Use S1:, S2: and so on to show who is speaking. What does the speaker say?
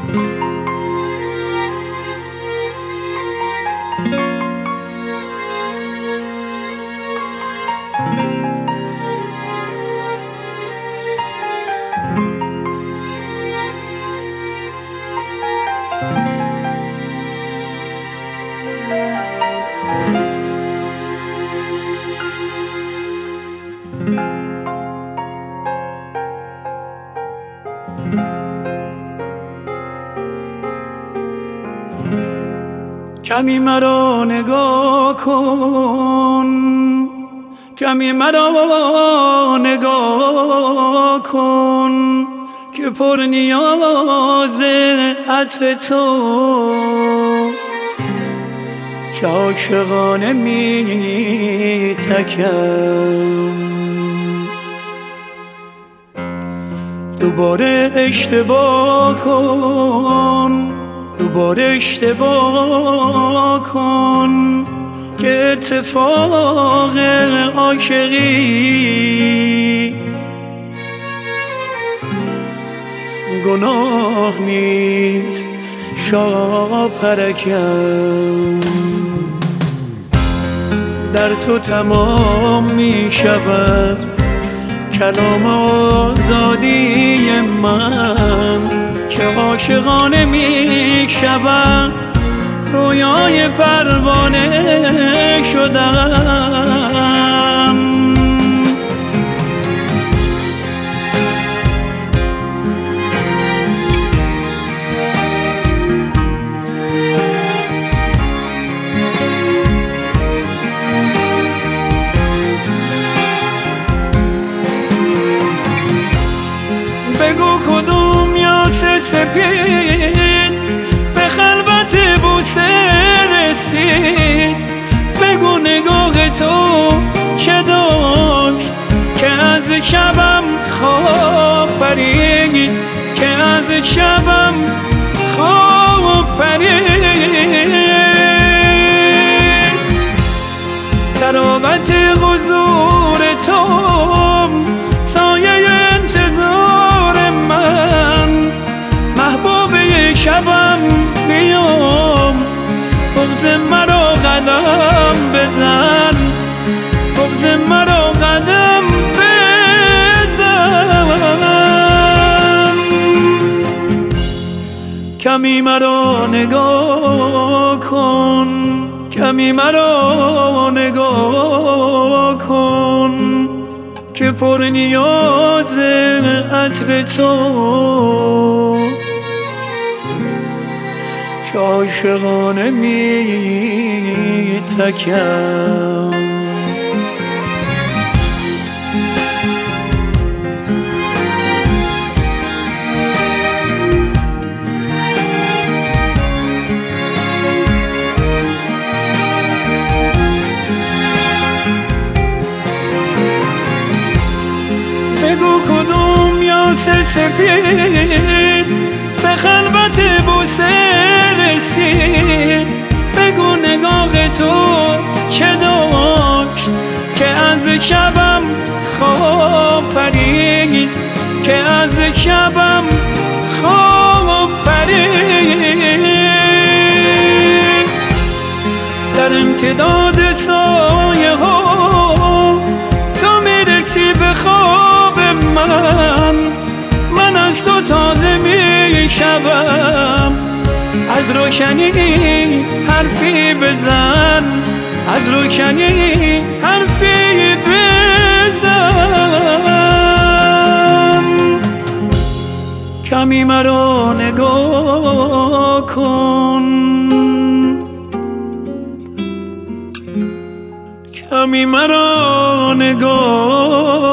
S1: کمی مرا نگاه کن، کمی مرا نگاه کن که پر نیاز عطر تو که عاشقانه می تکم. دوباره اشتباه کن، دوباره اشتباه کن که اتفاق عاشقی گناه نیست شاپرکم. در تو تمام می شود کلام آزادی من که عاشقانه می شود رویای پروانه شدم. بگو کدوم یاس سپید به خلوت بوسه رسید، بگو نگاه تو چه داشت که از شبم خواب پرید، که از شبم خواب پرید. تراوت حضور تو سایه انتظار من، محبوب شبم بیام بغض مرا قدم بزن، بغض مرا قدم بزن. کمی مرا نگاه کن، کمی مرا نگاه کن که پر نیاز عطر تو که عاشقانه می تکم. بگو کدوم یاس سپید به خلوت بوسه رسید، بگو نگاه تو چه داشت که از شبم خواب پرید، که از شبم خواب پرید. در امتداد سایه ها تو میرسی به خواب من از تو تازه می شوم. از روشنی حرفی بزن، از روشنی حرفی بزن. کمی مرا نگاه کن، کمی مرا نگاه